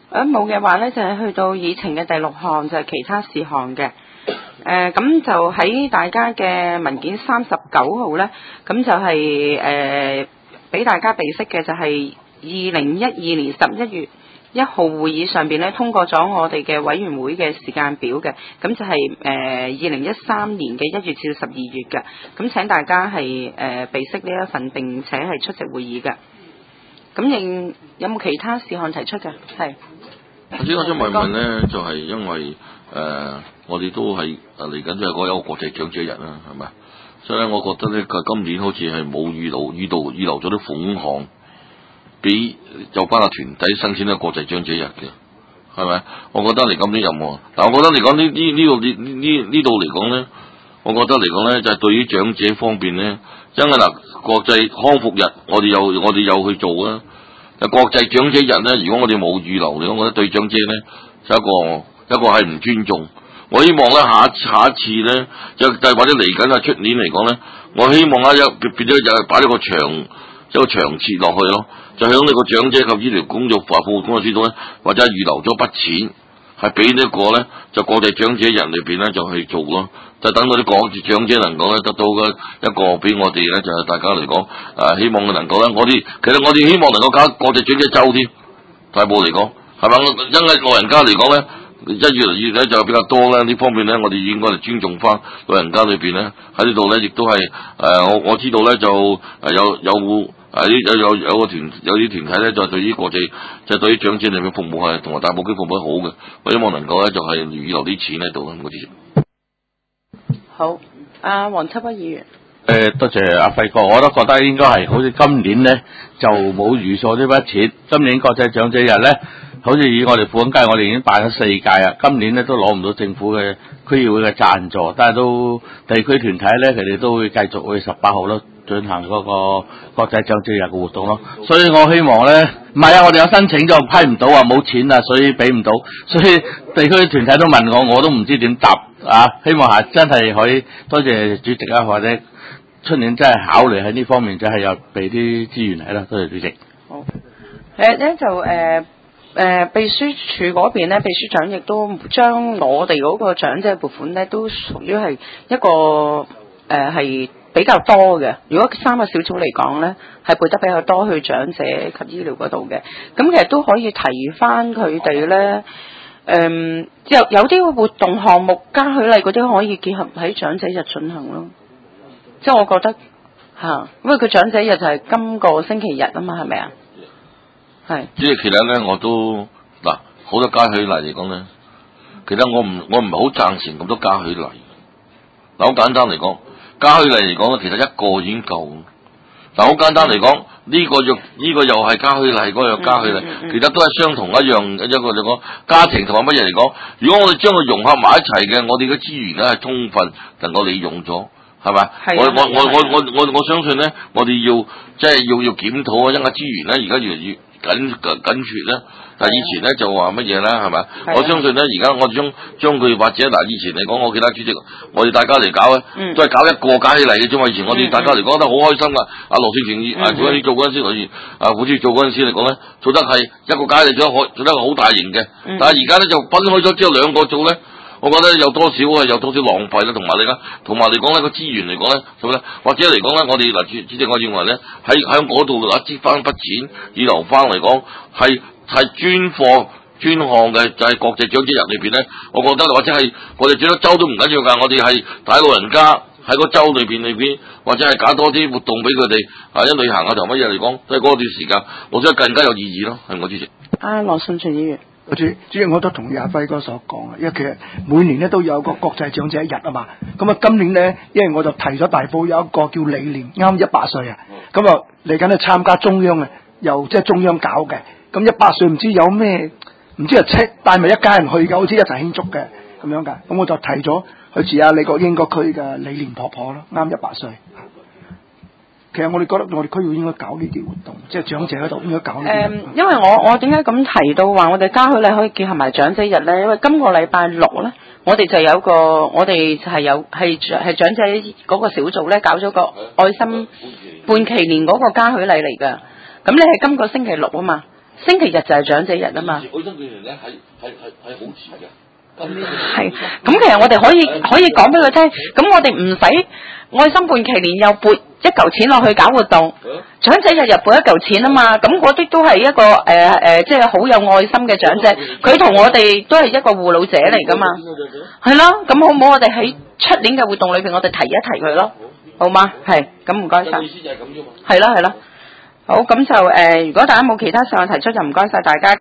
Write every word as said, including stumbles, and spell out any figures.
誒冇嘅話咧，就係、是、去到議程嘅第六項，就係、是、其他事項嘅。誒、呃、咁就喺大家嘅文件三十九號咧，咁就係誒俾大家備悉嘅就係二零一二年十一月一號會議上邊咧通過咗我哋嘅委員會嘅時間表嘅，咁就係誒二零一三年嘅一月至十二月嘅，咁請大家係誒、呃、備悉呢一份並且係出席會議嘅。咁仍有冇其他事項提出嘅？係。 頭先我想問問咧，就係、是、因為誒、呃、我哋都係誒嚟緊都係嗰一個國際長者日啦，係咪？所以咧，我覺得咧，佢今年好似係冇預留預留預留咗啲款項，俾有關嘅團體申請呢個國際長者日嘅，係咪？我覺得嚟今年有冇？但我覺得嚟講呢呢呢度呢呢呢度嚟講咧，我覺得嚟講咧就係、是、對於長者方面咧，因為嗱國際康復日我哋有我哋有去做啊。國際長者日咧，如果我哋冇預留嚟講，我覺得對長者咧就一個一個係唔尊重。我希望咧下一下一次咧，就或者嚟緊啊出年嚟講咧，我希望咧一變咗就擺咗個長一個長設落去咯，就響呢個長者及醫療工作服務工作指導咧，或者預留咗筆錢，係俾呢個咧就國際長者日裏邊咧就去做咯。就等到啲國際長者能夠咧得到嘅一個俾我哋咧，就係、是、大家嚟講，誒、呃、希望佢能夠咧，我哋其實我哋希望能夠搞國際長者周添，大埔嚟講係咪？因為老人家嚟講咧，一越嚟越咧就比較多咧，呢方面咧我哋應該嚟尊重翻老人家裏邊咧喺呢度咧，亦都係誒、呃、我我知道咧就誒有有誒有有有個團有啲團體咧就對於國際就對於長者裏面服務係同埋大埔區服務好嘅，我希望能夠咧就係預留啲錢喺度啦，我知。 好，阿黃秋北議員。 誒、呃，多謝阿輝哥，我都覺得應該係好似今年咧就冇預數呢筆錢。今年國際長者日咧，好似以我哋富安街，我哋已經辦咗四屆啊。今年咧都攞唔到政府嘅區議會嘅贊助，但係都地區團體咧，佢哋都會繼續會十八號咯進行嗰個國際長者日嘅活動咯。所以我希望咧，唔係啊，我哋有申請咗批唔到啊，冇錢啊，所以俾唔到。所以地區團體都問我，我都唔知點答啊。希望係真係可以多謝主席啊，或者出年真係考慮喺呢方面，真係有俾啲資源喺啦。多謝主席。 好。誒咧就誒。呃誒、呃、秘書處嗰邊咧，秘書長亦都將我哋嗰個長者撥款咧，都屬於係一個誒係、呃、比較多嘅。如果三個小組嚟講咧，係撥得比較多去長者及醫療嗰度嘅。咁其實都可以提翻佢哋咧。誒有有啲活動項目加許例嗰啲可以結合喺長者日進行咯。即係我覺得嚇、啊，因為佢長者日就係今個星期日啊嘛，係咪啊？係， 即係其實咧，我都嗱好多加許例嚟講咧，其實我唔我唔係好贊成咁多加許例。嗱，好簡單嚟講，加許例嚟講咧，其實一個已經夠。嗱，好簡單嚟講，呢、這個又呢、這個又係加許例，嗰、那個又加許例，嗯嗯嗯、其實都係相同一樣一個嚟講，家庭同埋乜嘢嚟講，如果我哋將佢融合埋一齊嘅，我哋嘅資源咧係充分能夠利用咗，係咪？我我我我我我我相信咧，我哋要即係要要檢討啊，因為資源咧而家越嚟越緊緊緊缺咧，但係以前咧就話乜嘢啦，係咪？我相信咧，而家我哋將將佢或者嗱，以前嚟講，我記得主席，我哋大家嚟搞咧，嗯、都係搞一個加起嚟嘅啫嘛。以前我哋大家嚟講得好開心噶。阿羅少成啊，嗰陣做嗰陣時，好似啊，好似做嗰陣時嚟講咧，做得係一個加起嚟做得做得好大型嘅。嗯、但係而家咧就分開咗之後兩個做咧。我覺得有多少啊，有多少浪費啦，同埋你講，同埋嚟講咧個資源嚟講咧，咁咧或者嚟講咧，我哋嗱主主席，我認為咧喺喺嗰度啊，支翻筆錢，預留翻嚟講係係專課專項嘅，就係、是、國際長者日裏邊咧，我覺得或者係我哋最多州都唔緊要㗎，我哋係帶老人家喺個州裏邊裏邊，或者係搞多啲活動俾佢哋啊，一旅行啊同乜嘢嚟講，都係嗰段時間，我覺得更加有意義咯，係我主席。 啊，羅信全議員。 主主席，我都同意阿輝哥所講啊，因為其實每年咧都有個國際長者日啊嘛，咁啊今年咧，因為我就提咗大埔有一個叫理念，啱一百歲啊，咁啊嚟緊去參加中央嘅，由即係中央搞嘅，咁一百歲唔知有咩，唔知係車帶埋一家人去嘅，好似一齊慶祝嘅咁樣噶，咁我就提咗去似阿李國英個區嘅理念婆婆咯，啱一百歲。其實我哋覺得我哋區會應該搞呢啲活動，即係長者嗰度應該搞呢啲。誒、嗯， 因為我我點解咁提到話我哋加許禮可以結合埋長者日咧？因為今個禮拜六咧，我哋就有個我哋就係有係係長者嗰個小組咧搞咗個愛心半祈年嗰個加許禮嚟㗎。咁你係今個星期六啊嘛， 星期日就係長者日啊嘛。 愛心紀念咧係係係係好遲嘅。 係，咁其實我哋可以可以講俾佢聽，咁我哋唔使愛心半旗年又撥一嚿錢落去搞活動，長者日日撥一嚿錢啊嘛，咁嗰啲都係一個誒誒，即係好有愛心嘅長者，佢同我哋都係一個護老者嚟噶嘛，係咯，咁好唔好？我哋喺出年嘅活動裏邊，我哋提一提佢咯，好嗎？係，咁唔該晒。意思就係咁啫嘛。係咯係咯，好，咁就誒、呃，如果大家冇其他上提出，就唔該晒大家。